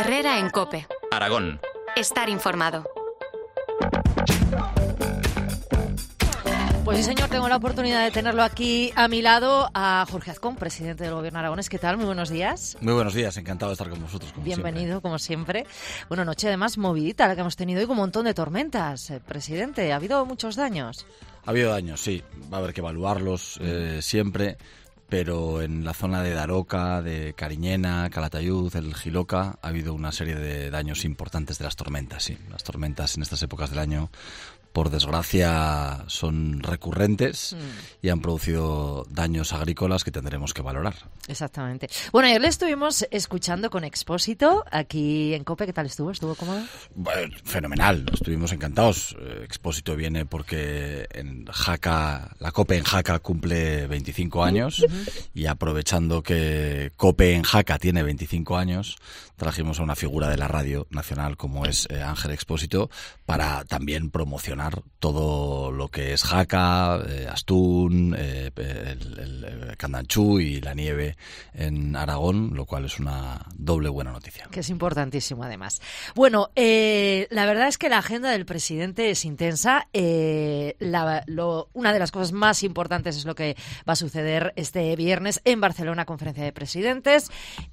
Herrera en COPE. Aragón. Estar informado. Pues sí, señor, tengo la oportunidad de tenerlo aquí a mi lado, a Jorge Azcón, presidente del Gobierno aragonés. ¿Qué tal? Muy buenos días. Muy buenos días, encantado de estar con vosotros, como Bienvenido, siempre. como siempre. Bueno, noche además movidita la que hemos tenido hoy, con un montón de tormentas. Presidente, ¿ha habido muchos daños? Ha habido daños, sí. Va a haber que evaluarlos siempre, pero en la zona de Daroca, de Cariñena, Calatayud, el Jiloca, ha habido una serie de daños importantes de las tormentas, sí. Las tormentas en estas épocas del año, por desgracia, son recurrentes y han producido daños agrícolas que tendremos que valorar. Exactamente. Bueno, ayer le estuvimos escuchando con Expósito aquí en COPE. ¿Qué tal estuvo? ¿Estuvo cómodo? Bueno, fenomenal, estuvimos encantados. Expósito viene porque en Jaca, la COPE en Jaca cumple 25 años y aprovechando que COPE en Jaca tiene 25 años, trajimos a una figura de la radio nacional como es Ángel Expósito para también promocionar todo lo que es Jaca, Astún, el Candanchú y la nieve en Aragón, lo cual es una doble buena noticia. Que es importantísimo, además. Bueno, la verdad es que la agenda del presidente es intensa. Una de las cosas más importantes es lo que va a suceder este viernes en Barcelona, conferencia de presidentes.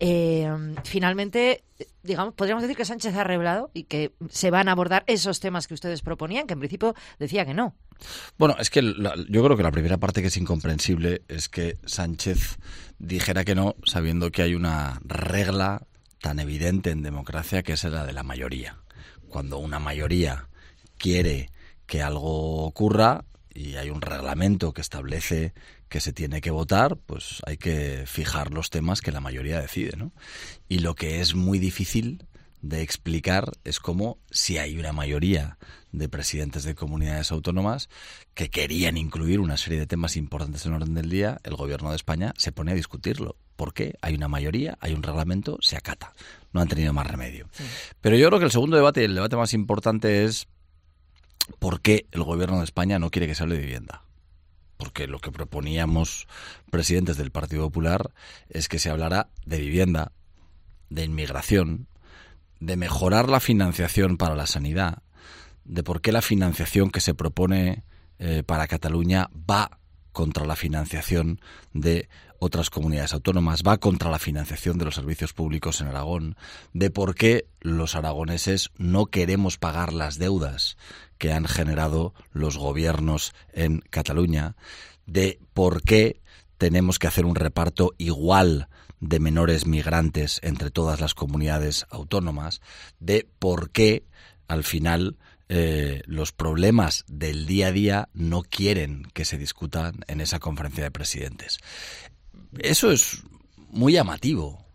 Finalmente, digamos, podríamos decir que Sánchez ha revelado y que se van a abordar esos temas que ustedes proponían, que en principio decía que no. Bueno, es que yo creo que la primera parte que es incomprensible es que Sánchez dijera que no, sabiendo que hay una regla tan evidente en democracia que es la de la mayoría. Cuando una mayoría quiere que algo ocurra y hay un reglamento que establece que se tiene que votar, pues hay que fijar los temas que la mayoría decide, ¿no? Y lo que es muy difícil de explicar es cómo, si hay una mayoría de presidentes de comunidades autónomas que querían incluir una serie de temas importantes en el orden del día, el gobierno de España se pone a discutirlo. ¿Por qué? Hay una mayoría, hay un reglamento, se acata. No han tenido más remedio. Sí. Pero yo creo que el segundo debate, y el debate más importante, es ¿por qué el gobierno de España no quiere que se hable de vivienda? Porque lo que proponíamos presidentes del Partido Popular es que se hablara de vivienda, de inmigración, de mejorar la financiación para la sanidad, de por qué la financiación que se propone para Cataluña va contra la financiación de otras comunidades autónomas, va contra la financiación de los servicios públicos en Aragón, de por qué los aragoneses no queremos pagar las deudas que han generado los gobiernos en Cataluña, de por qué tenemos que hacer un reparto igual de menores migrantes entre todas las comunidades autónomas, de por qué al final los problemas del día a día no quieren que se discutan en esa conferencia de presidentes. Eso es muy llamativo,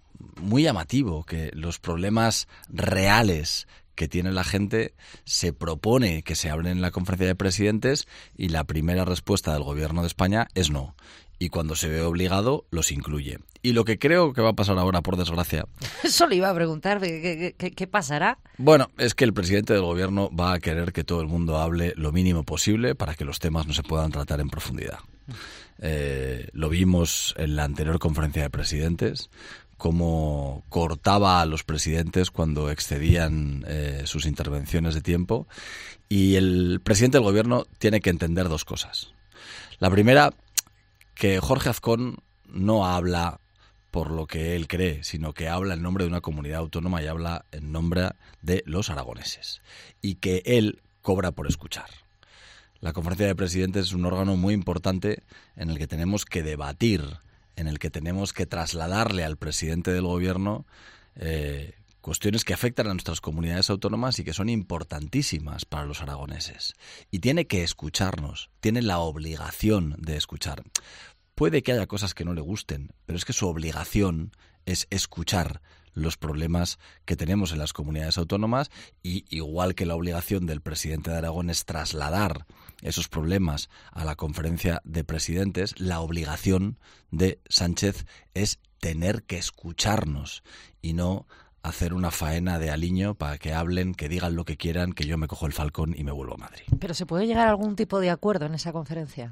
que los problemas reales que tiene la gente se propone que se hablen en la conferencia de presidentes y la primera respuesta del gobierno de España es no. Y cuando se ve obligado, los incluye. Y lo que creo que va a pasar ahora, por desgracia... Eso le iba a preguntar, ¿qué pasará? Bueno, es que el presidente del gobierno va a querer que todo el mundo hable lo mínimo posible para que los temas no se puedan tratar en profundidad. Lo vimos en la anterior conferencia de presidentes, cómo cortaba a los presidentes cuando excedían sus intervenciones de tiempo. Y el presidente del gobierno tiene que entender dos cosas. La primera, que Jorge Azcón no habla por lo que él cree, sino que habla en nombre de una comunidad autónoma y habla en nombre de los aragoneses. Y que él cobra por escuchar. La conferencia de presidentes es un órgano muy importante en el que tenemos que debatir, en el que tenemos que trasladarle al presidente del gobierno cuestiones que afectan a nuestras comunidades autónomas y que son importantísimas para los aragoneses. Y tiene que escucharnos, tiene la obligación de escuchar. Puede que haya cosas que no le gusten, pero es que su obligación es escuchar los problemas que tenemos en las comunidades autónomas y, igual que la obligación del presidente de Aragón es trasladar esos problemas a la conferencia de presidentes, la obligación de Sánchez es tener que escucharnos y no hacer una faena de aliño para que hablen, que digan lo que quieran, que yo me cojo el falcón y me vuelvo a Madrid. ¿Pero se puede llegar a algún tipo de acuerdo en esa conferencia?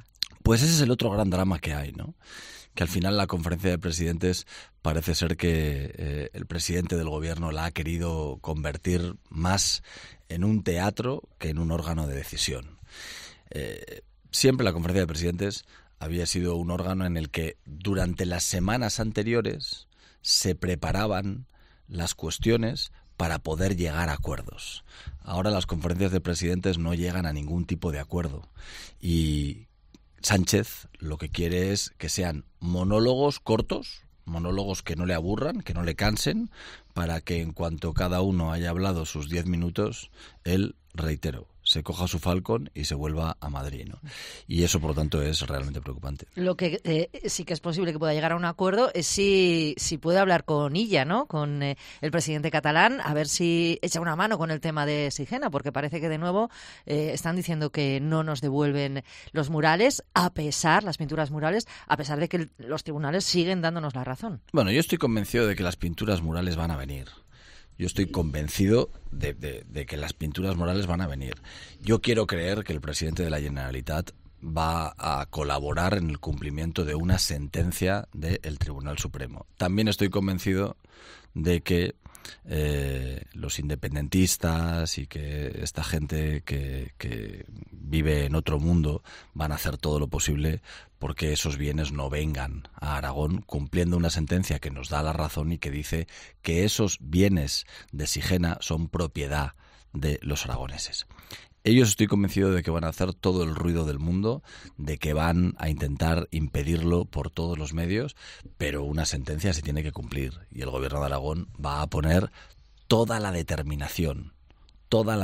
Pues ese es el otro gran drama que hay, ¿no? Que al final la conferencia de presidentes parece ser que el presidente del gobierno la ha querido convertir más en un teatro que en un órgano de decisión. Siempre la conferencia de presidentes había sido un órgano en el que durante las semanas anteriores se preparaban las cuestiones para poder llegar a acuerdos. Ahora las conferencias de presidentes no llegan a ningún tipo de acuerdo y Sánchez lo que quiere es que sean monólogos cortos, monólogos que no le aburran, que no le cansen, para que en cuanto cada uno haya hablado sus 10 minutos, él, reitero, se coja su Falcon y se vuelva a Madrid, ¿no? Y eso, por lo tanto, es realmente preocupante. Lo que sí que es posible que pueda llegar a un acuerdo es si puede hablar con Illa, ¿no? Con el presidente catalán, a ver si echa una mano con el tema de Sigena, porque parece que de nuevo están diciendo que no nos devuelven los murales, las pinturas murales, a pesar de que los tribunales siguen dándonos la razón. Bueno, yo estoy convencido de que las pinturas murales van a venir. Yo estoy convencido de que las pinturas murales van a venir. Yo quiero creer que el presidente de la Generalitat va a colaborar en el cumplimiento de una sentencia del Tribunal Supremo. También estoy convencido de que los independentistas y que esta gente que vive en otro mundo van a hacer todo lo posible porque esos bienes no vengan a Aragón, cumpliendo una sentencia que nos da la razón y que dice que esos bienes de Sigena son propiedad de los aragoneses. Ellos estoy convencido de que van a hacer todo el ruido del mundo, de que van a intentar impedirlo por todos los medios, pero una sentencia se tiene que cumplir y el gobierno de Aragón va a poner toda la determinación, toda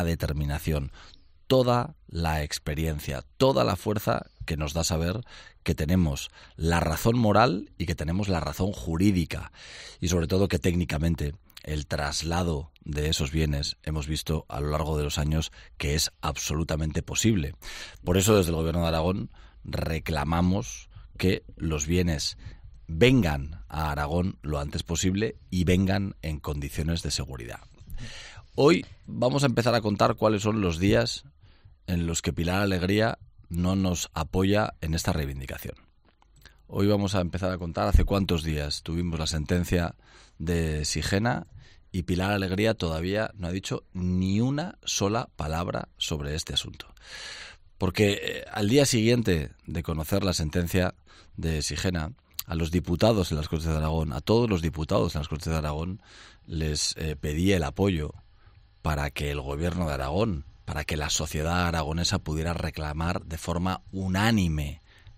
la experiencia, toda la fuerza que nos da saber que tenemos la razón moral y que tenemos la razón jurídica y sobre todo que técnicamente el traslado de esos bienes hemos visto a lo largo de los años que es absolutamente posible. Por eso desde el Gobierno de Aragón reclamamos que los bienes vengan a Aragón lo antes posible y vengan en condiciones de seguridad. Hoy vamos a empezar a contar cuáles son los días en los que Pilar Alegría no nos apoya en esta reivindicación. Hoy vamos a empezar a contar hace cuántos días tuvimos la sentencia de Sigena y Pilar Alegría todavía no ha dicho ni una sola palabra sobre este asunto. Porque al día siguiente de conocer la sentencia de Sigena, a los diputados en las Cortes de Aragón, a todos los diputados en las Cortes de Aragón, les pedí el apoyo para que el Gobierno de Aragón, para que la sociedad aragonesa pudiera reclamar de forma unánime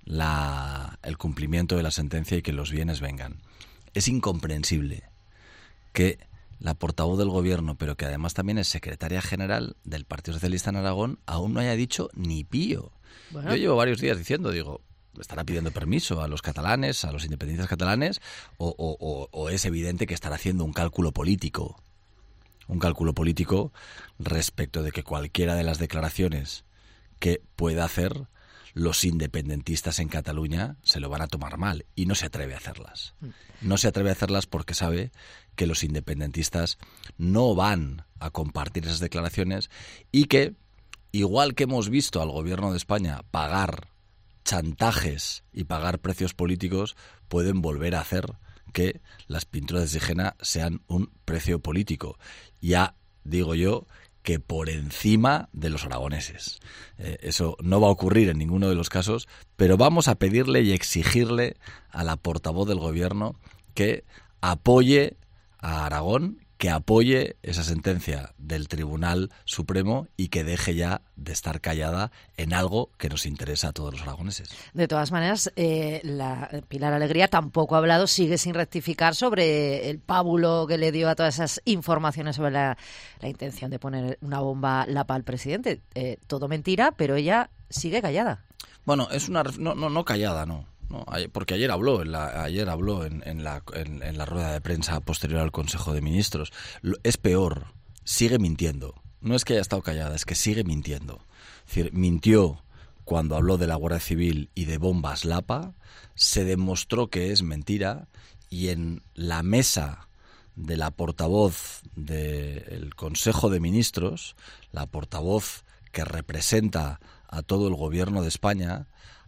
el cumplimiento de la sentencia y que los bienes vengan. Es incomprensible que la portavoz del Gobierno, pero que además también es secretaria general del Partido Socialista en Aragón, aún no haya dicho ni pío. Bueno. Yo llevo varios días diciendo, ¿estará pidiendo permiso a los catalanes, a los independentistas catalanes, o es evidente que estará haciendo un cálculo político? Un cálculo político respecto de que cualquiera de las declaraciones que pueda hacer los independentistas en Cataluña se lo van a tomar mal y no se atreve a hacerlas. No se atreve a hacerlas porque sabe que los independentistas no van a compartir esas declaraciones y que, igual que hemos visto al Gobierno de España pagar chantajes y pagar precios políticos, pueden volver a hacer que las pinturas de Sigena sean un precio político. Ya digo yo que por encima de los aragoneses. Eso no va a ocurrir en ninguno de los casos, pero vamos a pedirle y exigirle a la portavoz del Gobierno que apoye a Aragón, que apoye esa sentencia del Tribunal Supremo y que deje ya de estar callada en algo que nos interesa a todos los aragoneses. De todas maneras, Pilar Alegría tampoco ha hablado, sigue sin rectificar sobre el pábulo que le dio a todas esas informaciones sobre la intención de poner una bomba lapa al presidente. Todo mentira, pero ella sigue callada. Bueno, es una no callada, no. No, porque ayer habló en la rueda de prensa posterior al Consejo de Ministros. Es peor, sigue mintiendo. No es que haya estado callada, es que sigue mintiendo. Es decir, mintió cuando habló de la Guardia Civil y de bombas Lapa, se demostró que es mentira y en la mesa de la portavoz del Consejo de Ministros, la portavoz que representa a todo el Gobierno de España,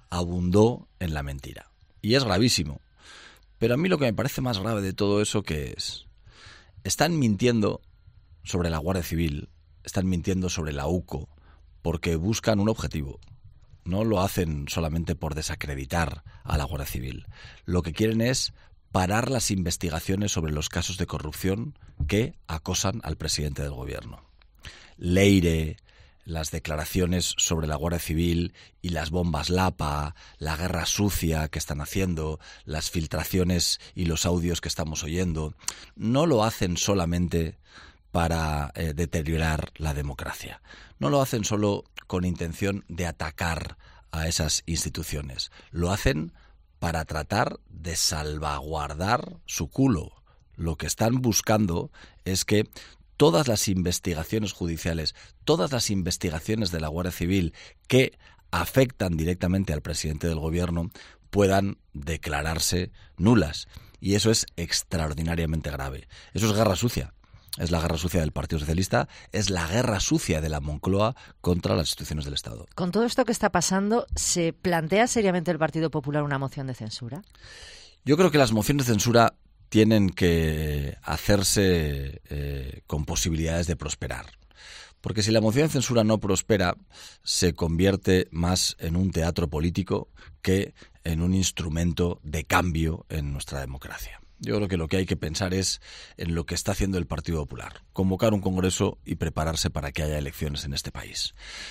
abundó en la mentira. Y es gravísimo. Pero a mí lo que me parece más grave de todo eso que es, están mintiendo sobre la Guardia Civil, están mintiendo sobre la UCO, porque buscan un objetivo. No lo hacen solamente por desacreditar a la Guardia Civil. Lo que quieren es parar las investigaciones sobre los casos de corrupción que acosan al presidente del gobierno. Leire, las declaraciones sobre la Guardia Civil y las bombas Lapa, la guerra sucia que están haciendo, las filtraciones y los audios que estamos oyendo, no lo hacen solamente para deteriorar la democracia. No lo hacen solo con intención de atacar a esas instituciones. Lo hacen para tratar de salvaguardar su culo. Lo que están buscando es que todas las investigaciones judiciales, todas las investigaciones de la Guardia Civil que afectan directamente al presidente del gobierno puedan declararse nulas. Y eso es extraordinariamente grave. Eso es guerra sucia. Es la guerra sucia del Partido Socialista, es la guerra sucia de la Moncloa contra las instituciones del Estado. Con todo esto que está pasando, ¿se plantea seriamente el Partido Popular una moción de censura? Yo creo que las mociones de censura tienen que hacerse con posibilidades de prosperar. Porque si la moción de censura no prospera, se convierte más en un teatro político que en un instrumento de cambio en nuestra democracia. Yo creo que lo que hay que pensar es en lo que está haciendo el Partido Popular. Convocar un congreso y prepararse para que haya elecciones en este país.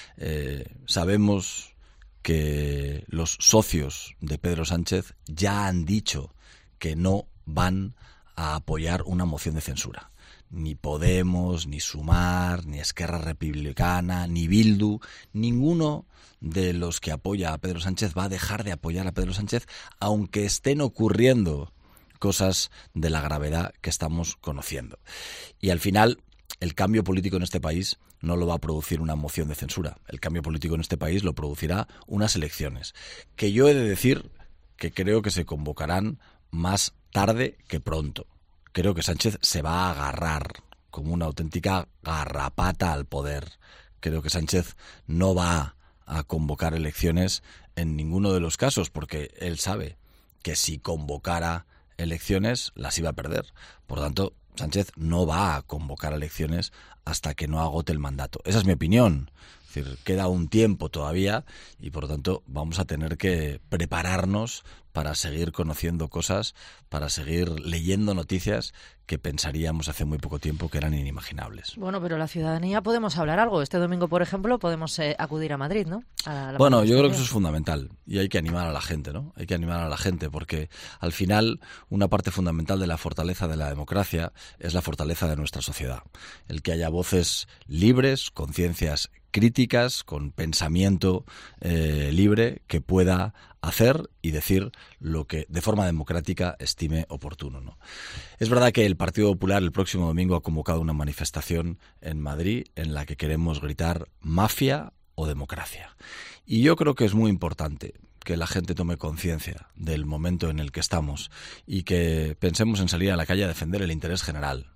Sabemos que los socios de Pedro Sánchez ya han dicho que no van a apoyar una moción de censura. Ni Podemos, ni Sumar, ni Esquerra Republicana, ni Bildu, ninguno de los que apoya a Pedro Sánchez va a dejar de apoyar a Pedro Sánchez, aunque estén ocurriendo cosas de la gravedad que estamos conociendo. Y al final, el cambio político en este país no lo va a producir una moción de censura. El cambio político en este país lo producirá unas elecciones, que yo he de decir que creo que se convocarán más tarde que pronto. Creo que Sánchez se va a agarrar como una auténtica garrapata al poder. Creo que Sánchez no va a convocar elecciones en ninguno de los casos, porque él sabe que si convocara elecciones las iba a perder. Por tanto, Sánchez no va a convocar elecciones hasta que no agote el mandato. Esa es mi opinión. Es decir, queda un tiempo todavía y por lo tanto vamos a tener que prepararnos para seguir conociendo cosas, para seguir leyendo noticias que pensaríamos hace muy poco tiempo que eran inimaginables. Bueno, pero la ciudadanía podemos hablar algo. Este domingo, por ejemplo, podemos acudir a Madrid, ¿no? Bueno, yo creo que eso es fundamental y hay que animar a la gente, ¿no? Hay que animar a la gente porque al final una parte fundamental de la fortaleza de la democracia es la fortaleza de nuestra sociedad. El que haya voces libres, conciencias críticas, con pensamiento libre, que pueda hacer y decir lo que de forma democrática estime oportuno, ¿no? Es verdad que el Partido Popular el próximo domingo ha convocado una manifestación en Madrid en la que queremos gritar mafia o democracia. Y yo creo que es muy importante que la gente tome conciencia del momento en el que estamos y que pensemos en salir a la calle a defender el interés general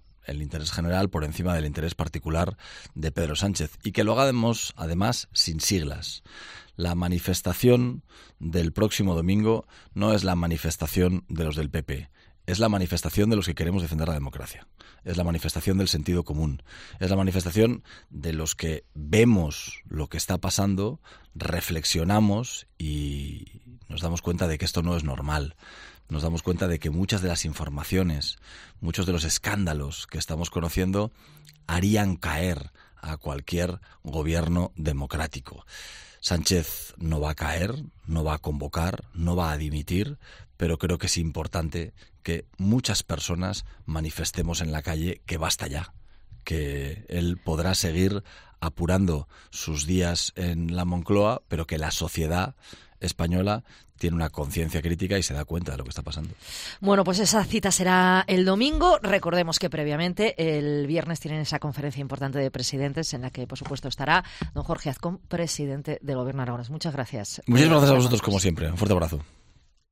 por encima del interés particular de Pedro Sánchez, y que lo hagamos además sin siglas. La manifestación del próximo domingo no es la manifestación de los del PP, es la manifestación de los que queremos defender la democracia, es la manifestación del sentido común, es la manifestación de los que vemos lo que está pasando, reflexionamos y nos damos cuenta de que esto no es normal. Nos damos cuenta de que muchas de las informaciones, muchos de los escándalos que estamos conociendo harían caer a cualquier gobierno democrático. Sánchez no va a caer, no va a convocar, no va a dimitir, pero creo que es importante que muchas personas manifestemos en la calle que basta ya, que él podrá seguir apurando sus días en la Moncloa, pero que la sociedad española tiene una conciencia crítica y se da cuenta de lo que está pasando. Bueno, pues esa cita será el domingo. Recordemos que previamente el viernes tienen esa conferencia importante de presidentes en la que, por supuesto, estará don Jorge Azcón, presidente del Gobierno aragonés. Muchas gracias. Muchísimas gracias a vosotros, como siempre. Un fuerte abrazo.